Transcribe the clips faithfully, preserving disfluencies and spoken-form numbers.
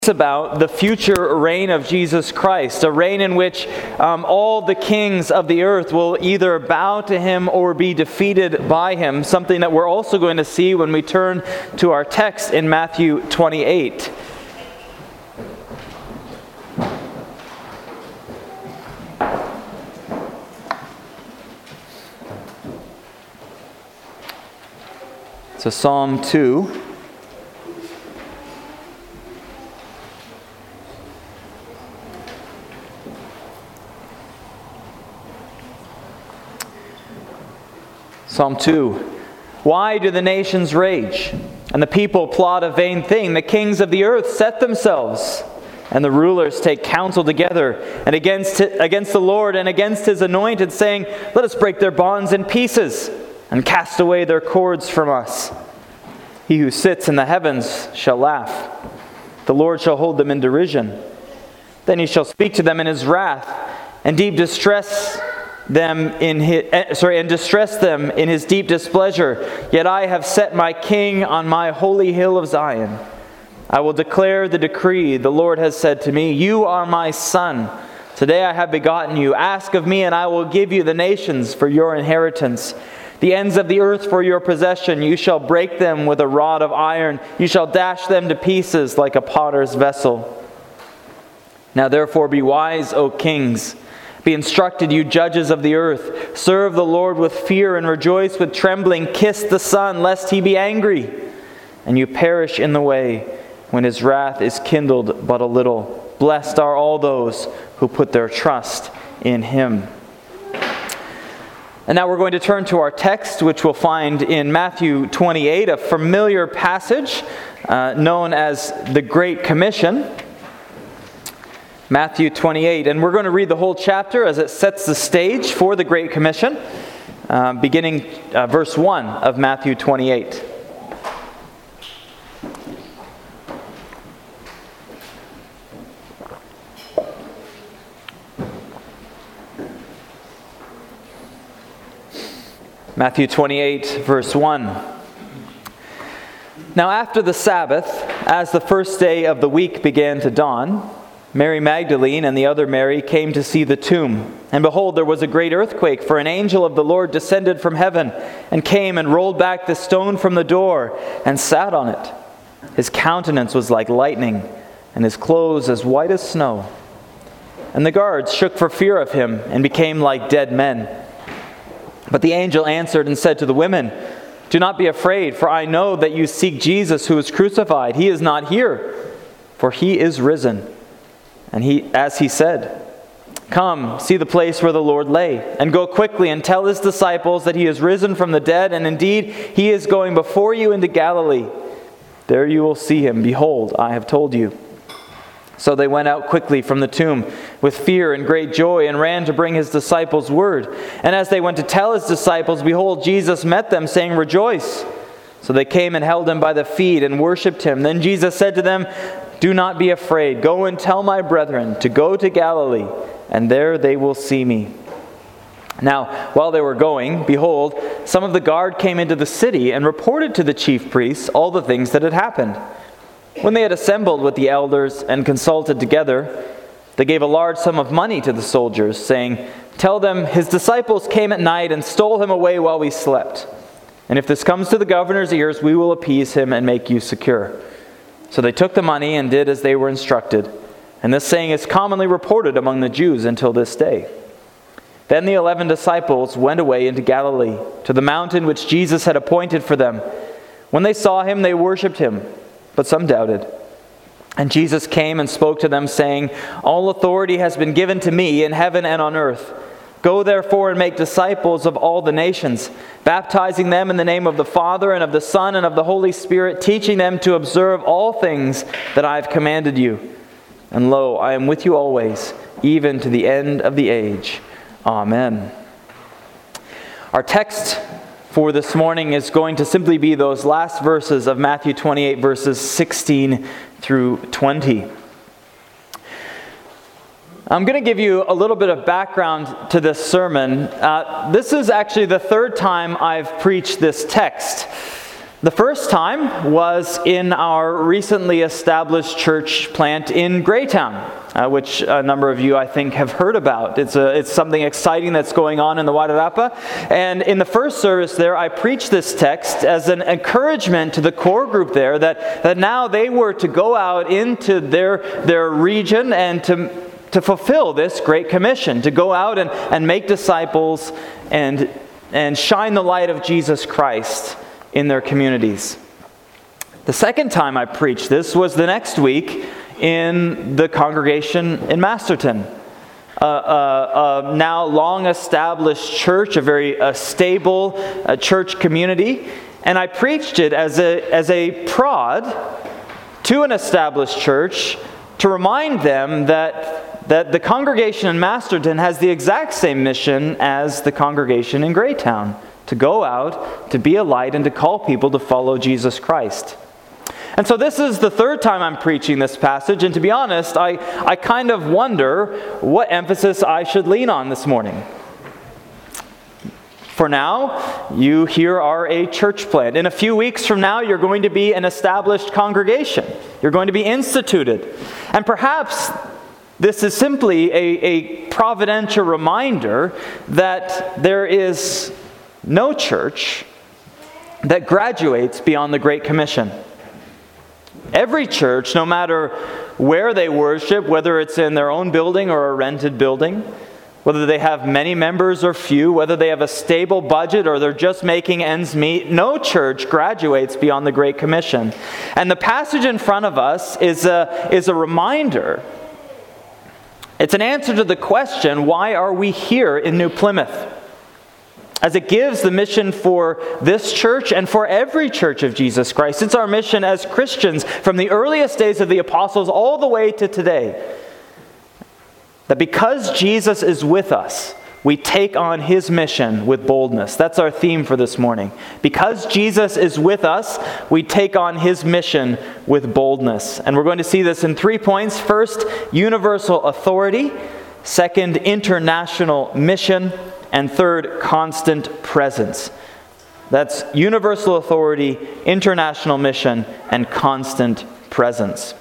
about the future reign of Jesus Christ, a reign in which um, all the kings of the earth will either bow to him or be defeated by him, something that we're also going to see when we turn to our text in Matthew twenty-eight. So Psalm two. Psalm two. Why do the nations rage, and the people plot a vain thing? The kings of the earth set themselves, and the rulers take counsel together, and against, against the Lord and against his anointed, saying, let us break their bonds in pieces, and cast away their cords from us. He who sits in the heavens shall laugh. The Lord shall hold them in derision. Then he shall speak to them in his wrath, and deep distress them in his, sorry, and distress them in his deep displeasure. Yet I have set my king on my holy hill of Zion. I will declare the decree. The Lord has said to me, you are my son. Today I have begotten you. Ask of me, and I will give you the nations for your inheritance, the ends of the earth for your possession. You shall break them with a rod of iron. You shall dash them to pieces like a potter's vessel. Now therefore be wise, O kings. Be instructed, you judges of the earth. Serve the Lord with fear and rejoice with trembling. Kiss the Son, lest he be angry, and you perish in the way when his wrath is kindled but a little. Blessed are all those who put their trust in him. And now we're going to turn to our text, which we'll find in Matthew twenty-eight, a familiar passage uh, known as the Great Commission. Matthew twenty-eight, and we're going to read the whole chapter as it sets the stage for the Great Commission, uh, beginning uh, verse one of Matthew twenty-eight. Matthew twenty-eight, verse one. Now after the Sabbath, as the first day of the week began to dawn, Mary Magdalene and the other Mary came to see the tomb. And behold, there was a great earthquake, for an angel of the Lord descended from heaven and came and rolled back the stone from the door and sat on it. His countenance was like lightning, and his clothes as white as snow. And the guards shook for fear of him and became like dead men. But the angel answered and said to the women, do not be afraid, for I know that you seek Jesus who was crucified. He is not here, for he is risen. And he, as he said, come, see the place where the Lord lay, and go quickly and tell his disciples that he is risen from the dead, and indeed he is going before you into Galilee. There you will see him. Behold, I have told you. So they went out quickly from the tomb with fear and great joy, and ran to bring his disciples word. And as they went to tell his disciples, behold, Jesus met them, saying, rejoice. So they came and held him by the feet and worshipped him. Then Jesus said to them, do not be afraid. Go and tell my brethren to go to Galilee, and there they will see me. Now, while they were going, behold, some of the guard came into the city and reported to the chief priests all the things that had happened. When they had assembled with the elders and consulted together, they gave a large sum of money to the soldiers, saying, tell them, his disciples came at night and stole him away while we slept. And if this comes to the governor's ears, we will appease him and make you secure. So they took the money and did as they were instructed. And this saying is commonly reported among the Jews until this day. Then the eleven disciples went away into Galilee, to the mountain which Jesus had appointed for them. When they saw him, they worshipped him, but some doubted. And Jesus came and spoke to them, saying, all authority has been given to me in heaven and on earth. Go therefore and make disciples of all the nations, baptizing them in the name of the Father and of the Son and of the Holy Spirit, teaching them to observe all things that I have commanded you. And lo, I am with you always, even to the end of the age. Amen. Our text for this morning is going to simply be those last verses of Matthew twenty-eight, verses sixteen through twenty. I'm going to give you a little bit of background to this sermon. Uh, this is actually the third time I've preached this text. The first time was in our recently established church plant in Greytown, uh, which a number of you, I think, have heard about. It's a, it's something exciting that's going on in the Wairarapa. And in the first service there, I preached this text as an encouragement to the core group there that, that now they were to go out into their, their region and to, to fulfill this great commission, to go out and, and make disciples and, and shine the light of Jesus Christ in their communities. The second time I preached this was the next week in the congregation in Masterton. A uh, uh, uh, now long-established church, a very uh, stable uh, church community. And I preached it as a, as a prod to an established church to remind them that, that the congregation in Masterton has the exact same mission as the congregation in Greytown. To go out, to be a light, and to call people to follow Jesus Christ. And so this is the third time I'm preaching this passage, and to be honest, I, I kind of wonder what emphasis I should lean on this morning. For now, you here are a church plant. In a few weeks from now, you're going to be an established congregation. You're going to be instituted. And perhaps this is simply a, a providential reminder that there is no church that graduates beyond the Great Commission. Every church, no matter where they worship, whether it's in their own building or a rented building, whether they have many members or few, whether they have a stable budget or they're just making ends meet, no church graduates beyond the Great Commission. And the passage in front of us is a, is a reminder. It's an answer to the question, why are we here in New Plymouth? As it gives the mission for this church and for every church of Jesus Christ. It's our mission as Christians from the earliest days of the apostles all the way to today. That because Jesus is with us, we take on His mission with boldness. That's our theme for this morning. Because Jesus is with us, we take on His mission with boldness. And we're going to see this in three points. First, universal authority. Second, international mission. And third, constant presence. That's universal authority, international mission, and constant presence.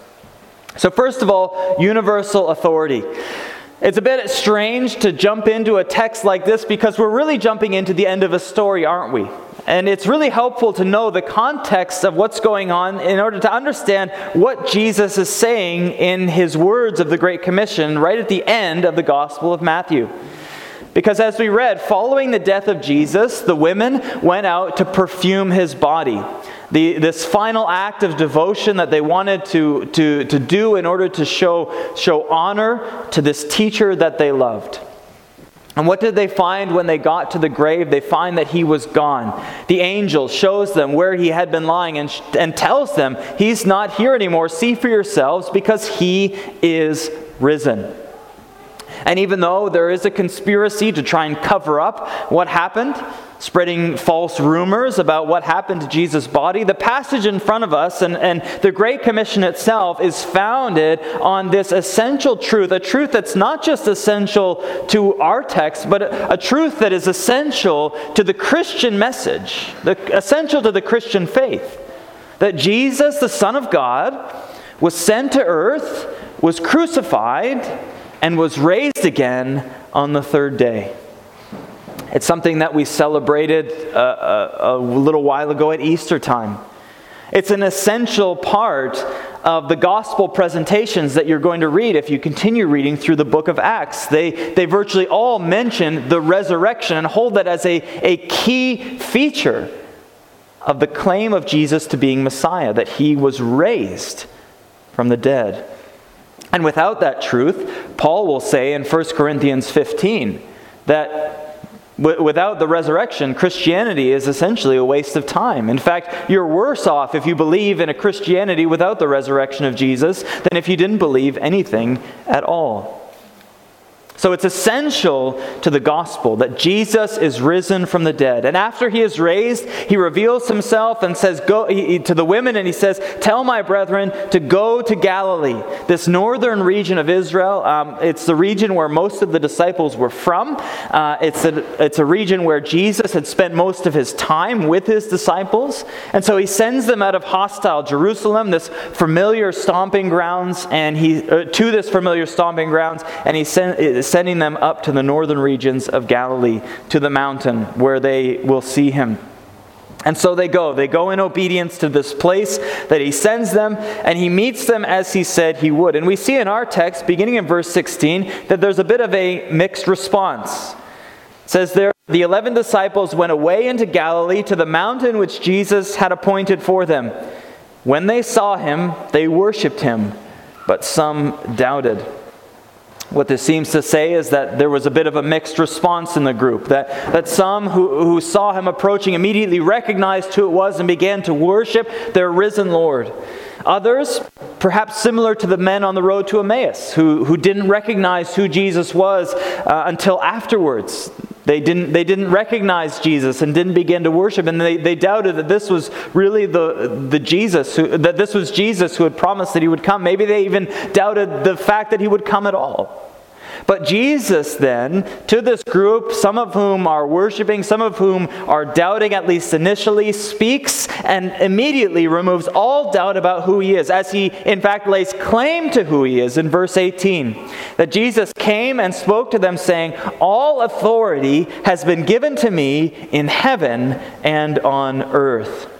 So first of all, universal authority. It's a bit strange to jump into a text like this because we're really jumping into the end of a story, aren't we? And it's really helpful to know the context of what's going on in order to understand what Jesus is saying in His words of the Great Commission right at the end of the Gospel of Matthew. Because as we read, following the death of Jesus, the women went out to perfume His body. The, this final act of devotion that they wanted to, to, to do in order to show, show honor to this teacher that they loved. And what did they find when they got to the grave? They find that He was gone. The angel shows them where He had been lying and, and tells them, He's not here anymore. See for yourselves, because He is risen. And even though there is a conspiracy to try and cover up what happened, spreading false rumors about what happened to Jesus' body, the passage in front of us and, and the Great Commission itself is founded on this essential truth, a truth that's not just essential to our text, but a, a truth that is essential to the Christian message, the, essential to the Christian faith. That Jesus, the Son of God, was sent to earth, was crucified, and was raised again on the third day. It's something that we celebrated a, a, a little while ago at Easter time. It's an essential part of the gospel presentations that you're going to read if you continue reading through the book of Acts. They, they virtually all mention the resurrection and hold that as a, a key feature of the claim of Jesus to being Messiah, that He was raised from the dead. And without that truth, Paul will say in First Corinthians fifteen that w- without the resurrection, Christianity is essentially a waste of time. In fact, you're worse off if you believe in a Christianity without the resurrection of Jesus than if you didn't believe anything at all. So it's essential to the gospel that Jesus is risen from the dead. And after he is raised, he reveals himself and says go he, to the women, and he says, "Tell my brethren to go to Galilee." This northern region of Israel, um, it's the region where most of the disciples were from. Uh, it's, a, it's a region where Jesus had spent most of his time with his disciples. And so he sends them out of hostile Jerusalem, this familiar stomping grounds, and he uh, to this familiar stomping grounds, and he sends sending them up to the northern regions of Galilee, to the mountain where they will see him. And so they go. They go in obedience to this place that he sends them, and he meets them as he said he would. And we see in our text, beginning in verse sixteen, that there's a bit of a mixed response. It says there, "The eleven disciples went away into Galilee to the mountain which Jesus had appointed for them. When they saw him, they worshipped him, but some doubted." What this seems to say is that there was a bit of a mixed response in the group. That, that some who, who saw him approaching immediately recognized who it was and began to worship their risen Lord. Others, perhaps similar to the men on the road to Emmaus, who, who didn't recognize who Jesus was uh, until afterwards. They didn't, they didn't recognize Jesus and didn't begin to worship, and they, they doubted that this was really the, the Jesus, who, that this was Jesus who had promised that he would come. Maybe they even doubted the fact that he would come at all. But Jesus then, to this group, some of whom are worshiping, some of whom are doubting at least initially, speaks and immediately removes all doubt about who he is, as he in fact lays claim to who he is in verse eighteen. That Jesus came and spoke to them saying, "All authority has been given to me in heaven and on earth."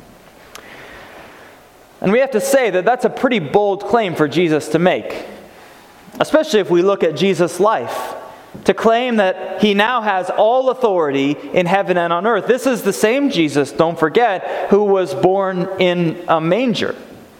And we have to say that that's a pretty bold claim for Jesus to make. Especially if we look at Jesus' life, to claim that he now has all authority in heaven and on earth. This is the same Jesus, don't forget, who was born in a manger.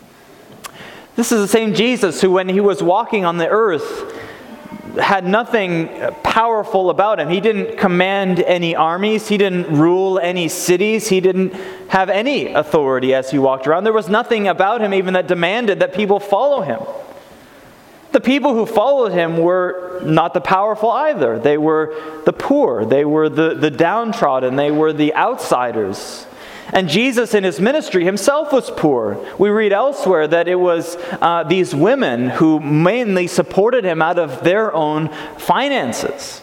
This is the same Jesus who, when he was walking on the earth, had nothing powerful about him. He didn't command any armies. He didn't rule any cities. He didn't have any authority as he walked around. There was nothing about him even that demanded that people follow him. The people who followed him were not the powerful either. They were the poor. They were the, the downtrodden. They were the outsiders. And Jesus in his ministry himself was poor. We read elsewhere that it was uh, these women who mainly supported him out of their own finances.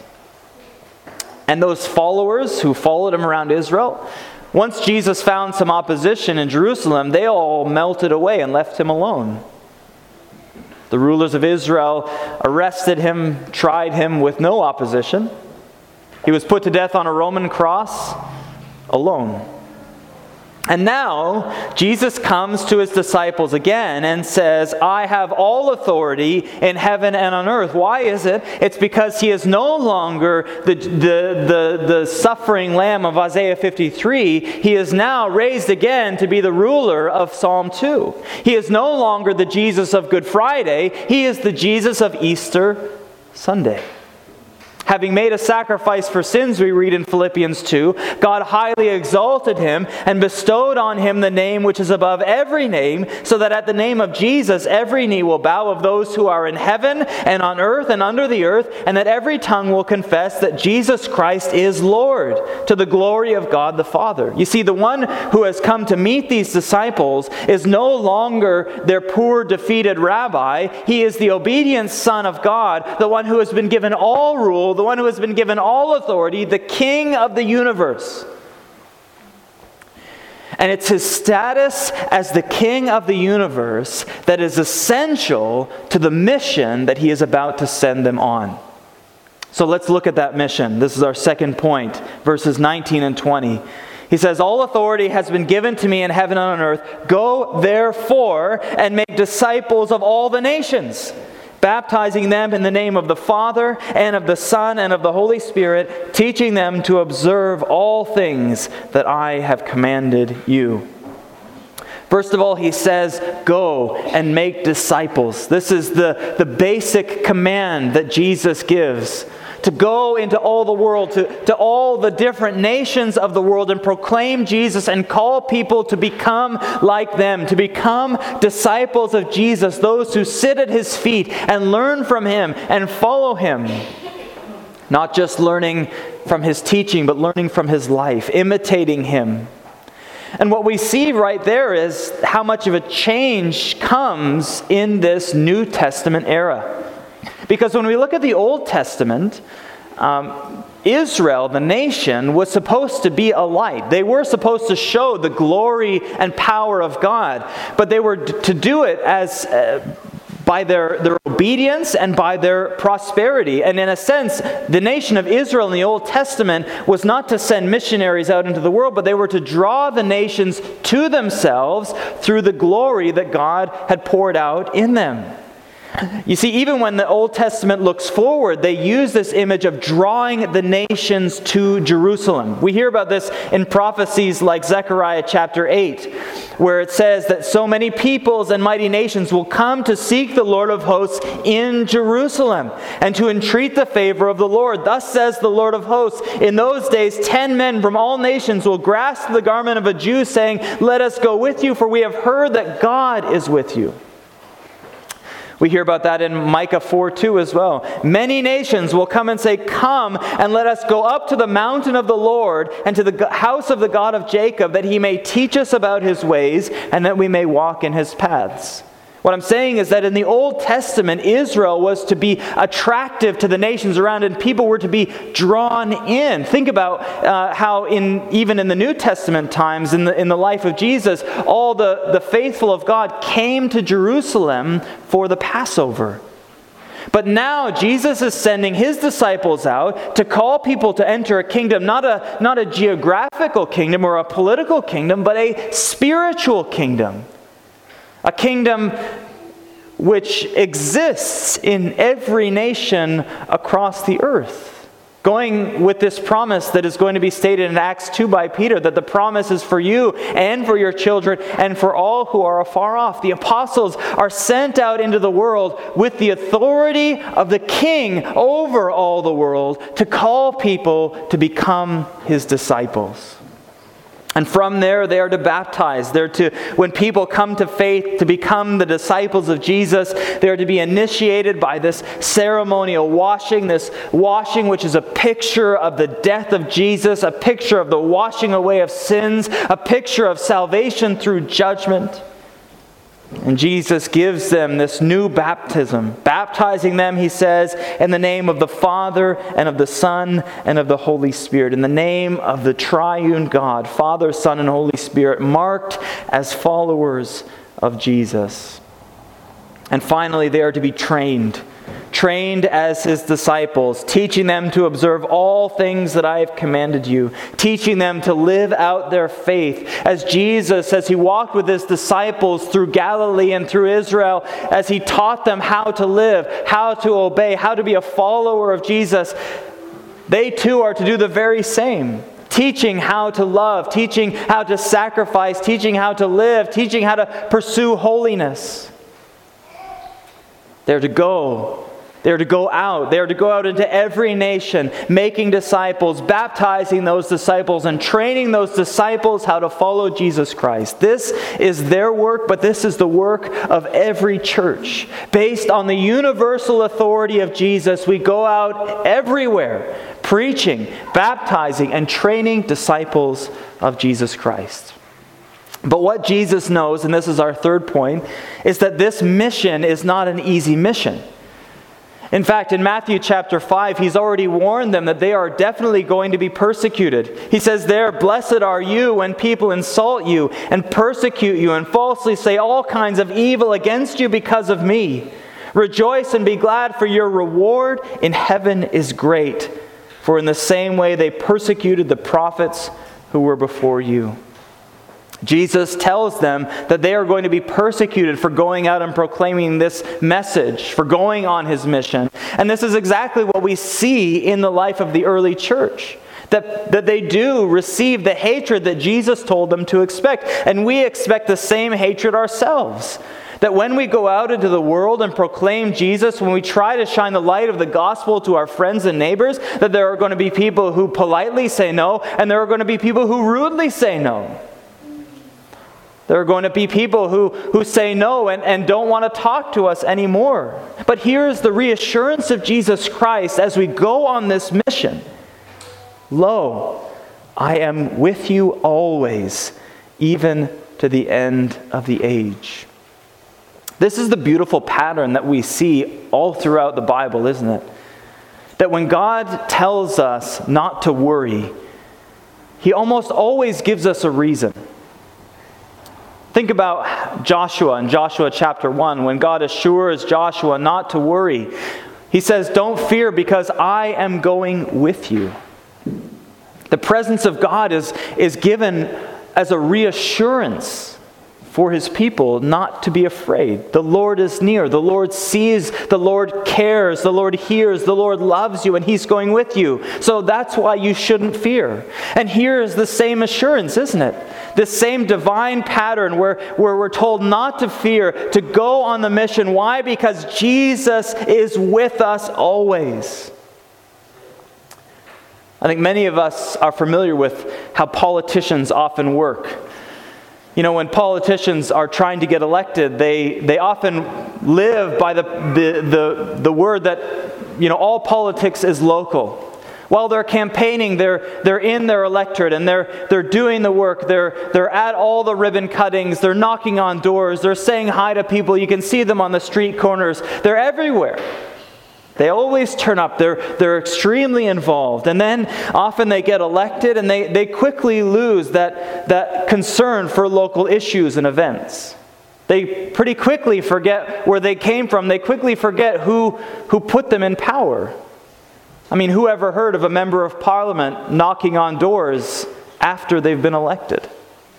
And those followers who followed him around Israel, once Jesus found some opposition in Jerusalem, they all melted away and left him alone. The rulers of Israel arrested him, tried him with no opposition. He was put to death on a Roman cross alone. And now, Jesus comes to his disciples again and says, "I have all authority in heaven and on earth." Why is it? It's because he is no longer the, the, the, the suffering lamb of Isaiah fifty-three. He is now raised again to be the ruler of Psalm two. He is no longer the Jesus of Good Friday. He is the Jesus of Easter Sunday. Having made a sacrifice for sins, we read in Philippians two, God highly exalted him and bestowed on him the name which is above every name, so that at the name of Jesus every knee will bow, of those who are in heaven and on earth and under the earth, and that every tongue will confess that Jesus Christ is Lord, to the glory of God the Father. You see, the one who has come to meet these disciples is no longer their poor, defeated rabbi. He is the obedient Son of God, the one who has been given all rule, the one who has been given all authority, the King of the universe. And it's his status as the King of the universe that is essential to the mission that he is about to send them on. So let's look at that mission. This is our second point, verses nineteen and twenty. He says, "All authority has been given to me in heaven and on earth. Go therefore and make disciples of all the nations, baptizing them in the name of the Father and of the Son and of the Holy Spirit, teaching them to observe all things that I have commanded you." First of all, he says, go and make disciples. This is the, the basic command that Jesus gives. To go into all the world, to, to all the different nations of the world and proclaim Jesus and call people to become like them, to become disciples of Jesus, those who sit at his feet and learn from him and follow him. Not just learning from his teaching, but learning from his life, imitating him. And what we see right there is how much of a change comes in this New Testament era. Because when we look at the Old Testament, um, Israel, the nation, was supposed to be a light. They were supposed to show the glory and power of God. But they were to do it as uh, by their, their obedience and by their prosperity. And in a sense, the nation of Israel in the Old Testament was not to send missionaries out into the world, but they were to draw the nations to themselves through the glory that God had poured out in them. You see, even when the Old Testament looks forward, they use this image of drawing the nations to Jerusalem. We hear about this in prophecies like Zechariah chapter eight, where it says that so many peoples and mighty nations will come to seek the Lord of hosts in Jerusalem and to entreat the favor of the Lord. Thus says the Lord of hosts, in those days ten men from all nations will grasp the garment of a Jew, saying, let us go with you, for we have heard that God is with you. We hear about that in Micah four two as well. Many nations will come and say, come and let us go up to the mountain of the Lord and to the house of the God of Jacob, that he may teach us about his ways and that we may walk in his paths. What I'm saying is that in the Old Testament, Israel was to be attractive to the nations around, and people were to be drawn in. Think about uh, how in even in the New Testament times, in the, in the life of Jesus, all the, the faithful of God came to Jerusalem for the Passover. But now Jesus is sending his disciples out to call people to enter a kingdom, not a, not a geographical kingdom or a political kingdom, but a spiritual kingdom. A kingdom which exists in every nation across the earth. Going with this promise that is going to be stated in Acts two by Peter, that the promise is for you and for your children and for all who are afar off. The apostles are sent out into the world with the authority of the King over all the world to call people to become his disciples. And from there, they are to baptize. They're to, when people come to faith to become the disciples of Jesus, they are to be initiated by this ceremonial washing, this washing which is a picture of the death of Jesus, a picture of the washing away of sins, a picture of salvation through judgment. And Jesus gives them this new baptism, baptizing them, he says, in the name of the Father and of the Son and of the Holy Spirit, in the name of the triune God, Father, Son, and Holy Spirit, marked as followers of Jesus. And finally, they are to be trained, trained as his disciples, teaching them to observe all things that I have commanded you, teaching them to live out their faith. As Jesus, as he walked with his disciples through Galilee and through Israel, as he taught them how to live, how to obey, how to be a follower of Jesus, they too are to do the very same. Teaching how to love, teaching how to sacrifice, teaching how to live, teaching how to pursue holiness. They're to go. They're to go out. They're to go out into every nation, making disciples, baptizing those disciples, and training those disciples how to follow Jesus Christ. This is their work, but this is the work of every church. Based on the universal authority of Jesus, we go out everywhere, preaching, baptizing, and training disciples of Jesus Christ. But what Jesus knows, and this is our third point, is that this mission is not an easy mission. In fact, in Matthew chapter five, he's already warned them that they are definitely going to be persecuted. He says there, blessed are you when people insult you and persecute you and falsely say all kinds of evil against you because of me. Rejoice and be glad, for your reward in heaven is great. For in the same way they persecuted the prophets who were before you. Jesus tells them that they are going to be persecuted for going out and proclaiming this message, for going on his mission. And this is exactly what we see in the life of the early church. That, that they do receive the hatred that Jesus told them to expect. And we expect the same hatred ourselves. That when we go out into the world and proclaim Jesus, when we try to shine the light of the gospel to our friends and neighbors, that there are going to be people who politely say no, and there are going to be people who rudely say no. There are going to be people who, who say no and, and don't want to talk to us anymore. But here's the reassurance of Jesus Christ as we go on this mission. Lo, I am with you always, even to the end of the age. This is the beautiful pattern that we see all throughout the Bible, isn't it? That when God tells us not to worry, He almost always gives us a reason. Think about Joshua in Joshua chapter one, when God assures Joshua not to worry. He says, "Don't fear, because I am going with you." The presence of God is, is given as a reassurance for His people not to be afraid. The Lord is near. The Lord sees. The Lord cares. The Lord hears. The Lord loves you, and He's going with you. So that's why you shouldn't fear. And here is the same assurance, isn't it? This same divine pattern where, where we're told not to fear, to go on the mission. Why? Because Jesus is with us always. I think many of us are familiar with how politicians often work. You know, when politicians are trying to get elected, they, they often live by the, the, the, the word that, you know, all politics is local. While they're campaigning, they're, they're in their electorate and they're, they're doing the work. They're, they're at all the ribbon cuttings. They're knocking on doors. They're saying hi to people. You can see them on the street corners. They're everywhere. They always turn up. They're, they're extremely involved. And then often they get elected and they, they quickly lose that, that concern for local issues and events. They pretty quickly forget where they came from. They quickly forget who, who put them in power. I mean, who ever heard of a member of parliament knocking on doors after they've been elected?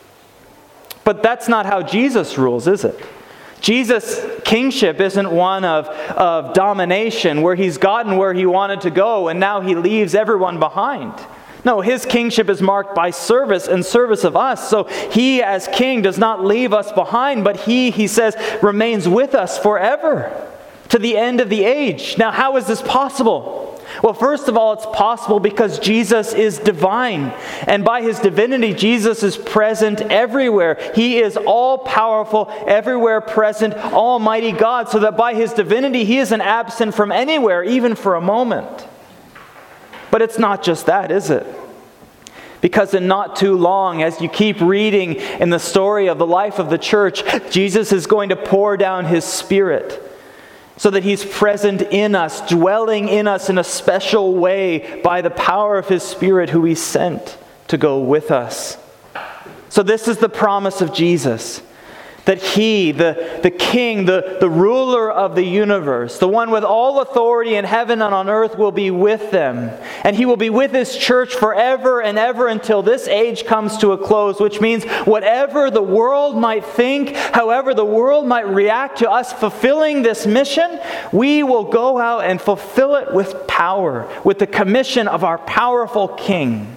But that's not how Jesus rules, is it? Jesus' kingship isn't one of, of domination, where He's gotten where He wanted to go and now He leaves everyone behind. No, His kingship is marked by service and service of us. So He as King does not leave us behind, but He, He says, remains with us forever to the end of the age. Now, how is this possible? Well, first of all, it's possible because Jesus is divine. And by His divinity, Jesus is present everywhere. He is all-powerful, everywhere present, almighty God, so that by His divinity, He isn't absent from anywhere, even for a moment. But it's not just that, is it? Because in not too long, as you keep reading in the story of the life of the church, Jesus is going to pour down His Spirit, so that He's present in us, dwelling in us in a special way by the power of His Spirit who He sent to go with us. So this is the promise of Jesus, that He, the, the King, the, the ruler of the universe, the one with all authority in heaven and on earth, will be with them. And He will be with His church forever and ever until this age comes to a close, which means whatever the world might think, however the world might react to us fulfilling this mission, we will go out and fulfill it with power, with the commission of our powerful King.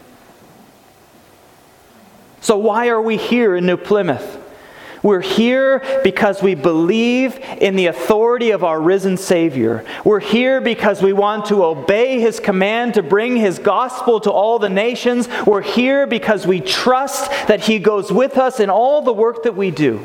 So why are we here in New Plymouth? We're here because we believe in the authority of our risen Savior. We're here because we want to obey His command to bring His gospel to all the nations. We're here because we trust that He goes with us in all the work that we do.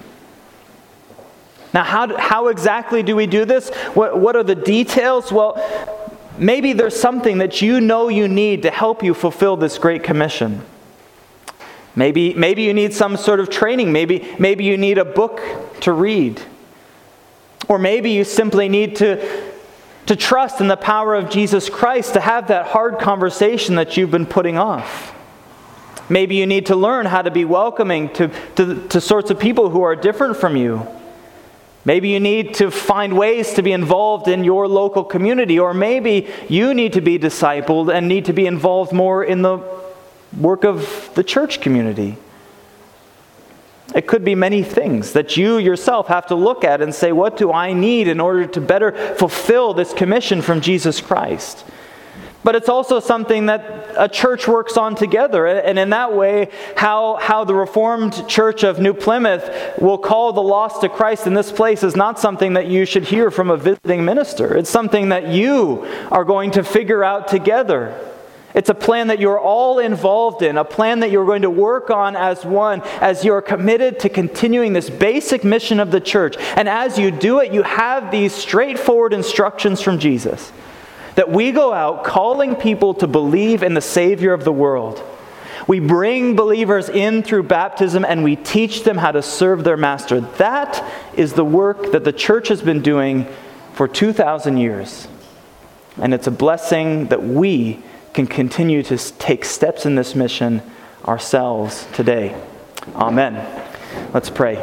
Now, how, how exactly do we do this? What, what are the details? Well, maybe there's something that you know you need to help you fulfill this great commission. Maybe, maybe you need some sort of training. Maybe, maybe you need a book to read. Or maybe you simply need to, to trust in the power of Jesus Christ to have that hard conversation that you've been putting off. Maybe you need to learn how to be welcoming to, to, to sorts of people who are different from you. Maybe you need to find ways to be involved in your local community. Or maybe you need to be discipled and need to be involved more in the work of the church community. It could be many things that you yourself have to look at and say, what do I need in order to better fulfill this commission from Jesus Christ? But it's also something that a church works on together. And in that way, how, how the Reformed Church of New Plymouth will call the lost to Christ in this place is not something that you should hear from a visiting minister. It's something that you are going to figure out together It's a plan that you're all involved in, a plan that you're going to work on as one, as you're committed to continuing this basic mission of the church. And as you do it, you have these straightforward instructions from Jesus, that we go out calling people to believe in the Savior of the world. We bring believers in through baptism and we teach them how to serve their master. That is the work that the church has been doing for two thousand years. And it's a blessing that we can continue to take steps in this mission ourselves today. Amen. Let's pray.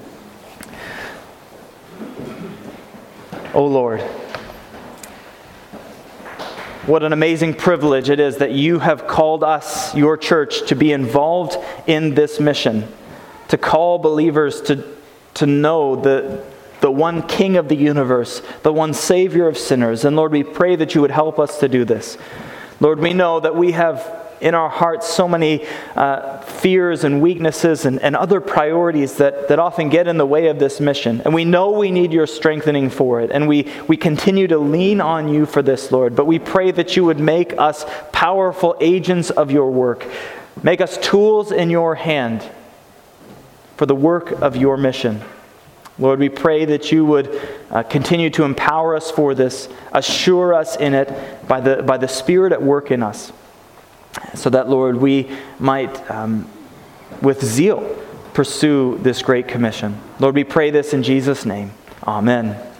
O Lord, what an amazing privilege it is that you have called us, your church, to be involved in this mission, to call believers to, to know the, the one King of the universe, the one Savior of sinners. And Lord, we pray that you would help us to do this. Lord, we know that we have in our hearts so many uh, fears and weaknesses and, and other priorities that, that often get in the way of this mission. And we know we need your strengthening for it. And we, we continue to lean on you for this, Lord. But we pray that you would make us powerful agents of your work. Make us tools in your hand for the work of your mission. Lord, we pray that you would uh, continue to empower us for this, assure us in it by the, by the Spirit at work in us, so that, Lord, we might, um, with zeal, pursue this great commission. Lord, we pray this in Jesus' name. Amen.